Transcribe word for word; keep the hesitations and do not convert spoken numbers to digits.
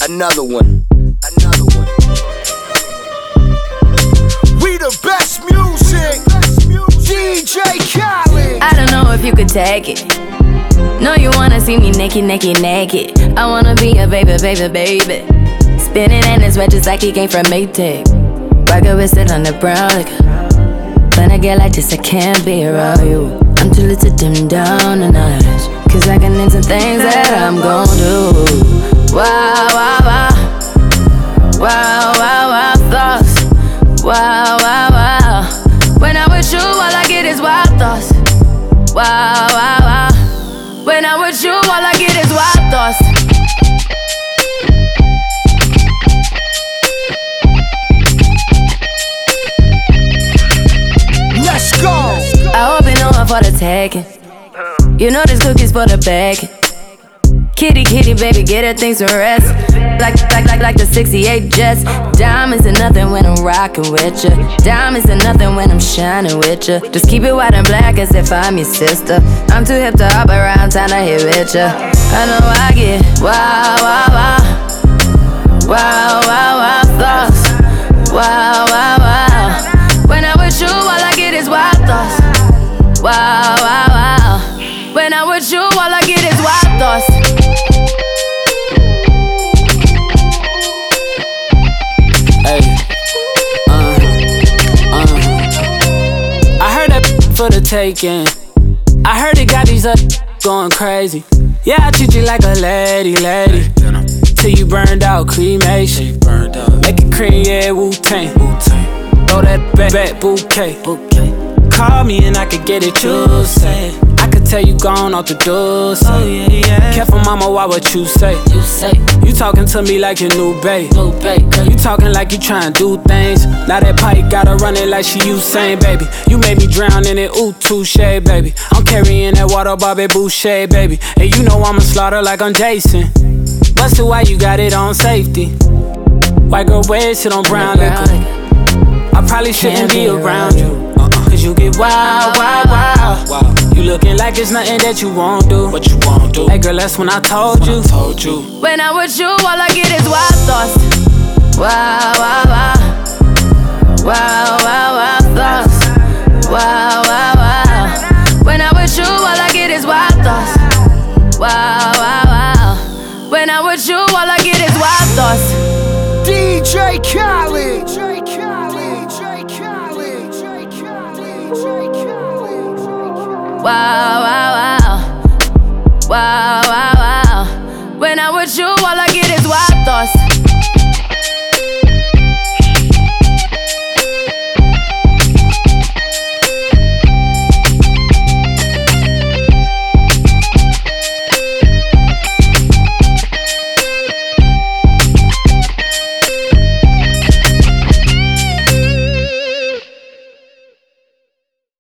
Another one. Another one. We the best music. D J Khaled. I don't know if you could take it. No, you wanna see me naked, naked, naked. I wanna be a baby, baby, baby. Spinning in his red just like he came from Maytag. Rocket with it on the brown liquor. When I get like this, I can't be around you. I'm too little to dim down a notch, cause I can into things that I'm gon' do. Wow, wow, wow. Wow, wow, wow, thoughts. Wow, wow, wow. When I'm with you, all I get is wild thoughts. Wow, wow, wow. When I'm with you, all I get is wild thoughts. Let's go. I hope you know I'm for the taking. You know this cookie's for the bag. Kitty, kitty, baby, get her things to rest. Like, like, like, like the sixty-eight Jets. Diamonds are nothing when I'm rockin' with ya. Diamonds are nothing when I'm shining with ya. Just keep it white and black as if I'm your sister. I'm too hip to hop around, time to hit with ya. I know I get wow, wow, wow. Wow, wow, wow, thoughts. Wow, wow, wow. When I'm with you, all I get is wild thoughts. Wow, wow, wow. When I'm with you, all I get is wild thoughts. Hey, uh, uh. I heard that for the taking. I heard it got these up going crazy. Yeah, I treat you like a lady, lady. Till you burned out, cremation. Make it cream, yeah, Wu-Tang. Throw that back, back bouquet. Call me and I could get it, you say. I could tell you gone off the door, say. Oh, yeah, yeah. Careful, mama, why what you say? You say you talking to me like your new babe. New babe, you talking like you trying to do things. Now that pipe gotta run it like she Usain, baby. You made me drown in it, ooh, touche, baby. I'm carrying that water, Bobby Boucher, baby. And you know I'ma slaughter like I'm Jason. Busted, why you got it on safety? White girl wear shit on brown liquor. I probably shouldn't be around you. Cause you get wild, wild, wild. You looking like it's nothing that you won't do. What you won't do? Hey girl, that's when I told you. Told you. When I'm with you, all I get is wild thoughts. Wow, wow, wow. Wow, wow, wow, thoughts. Wow, wow, wow. When I'm with you, all I get is wild thoughts. Wow, wow, wow. When I'm with you, all I get is wild thoughts. D J Khaled. Wow, wow, wow. Wow, wow, wow. When I'm with you, all I get is wild thoughts.